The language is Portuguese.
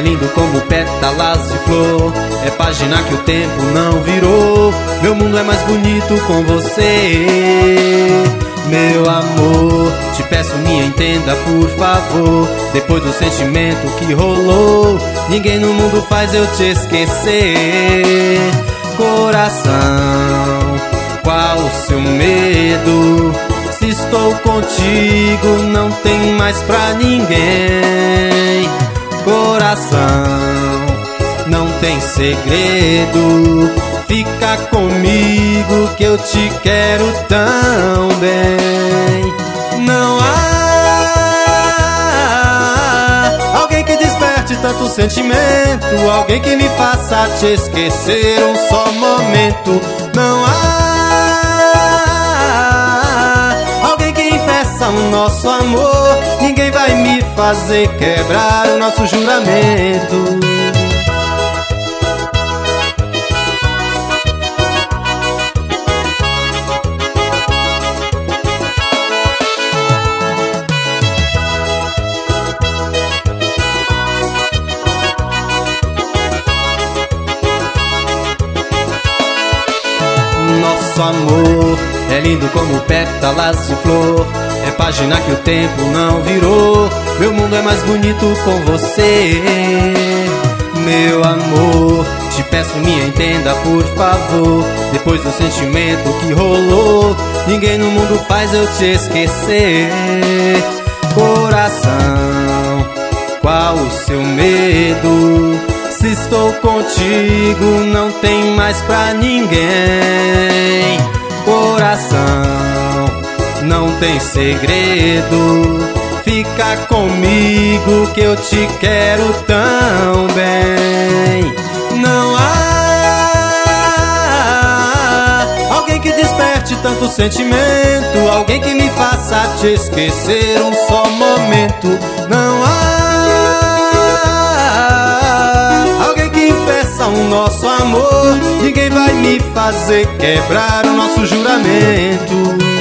lindo como pétalas de flor, é página que o tempo não virou. Meu mundo é mais bonito com você. Meu amor, te peço me entenda por favor. Depois do sentimento que rolou, ninguém no mundo faz eu te esquecer. Coração, qual o seu medo? Se estou contigo, não tem mais pra ninguém. Coração, não tem segredo. Fica comigo que eu te quero tão bem. Não há alguém que desperte tanto sentimento, alguém que me faça te esquecer um só momento. Não há alguém que impeça o nosso amor, ninguém vai me fazer quebrar o nosso juramento. Nosso amor é lindo como pétalas de flor, é página que o tempo não virou. Meu mundo é mais bonito com você. Meu amor, te peço me entenda por favor. Depois do sentimento que rolou, ninguém no mundo faz eu te esquecer. Coração, qual o seu medo? Se estou contigo, não tem mais pra ninguém. Coração, não tem segredo. Fica comigo que eu te quero tão bem. Não há alguém que desperte tanto sentimento, alguém que me faça te esquecer um só momento. Não há o nosso amor, ninguém vai me fazer quebrar o nosso juramento.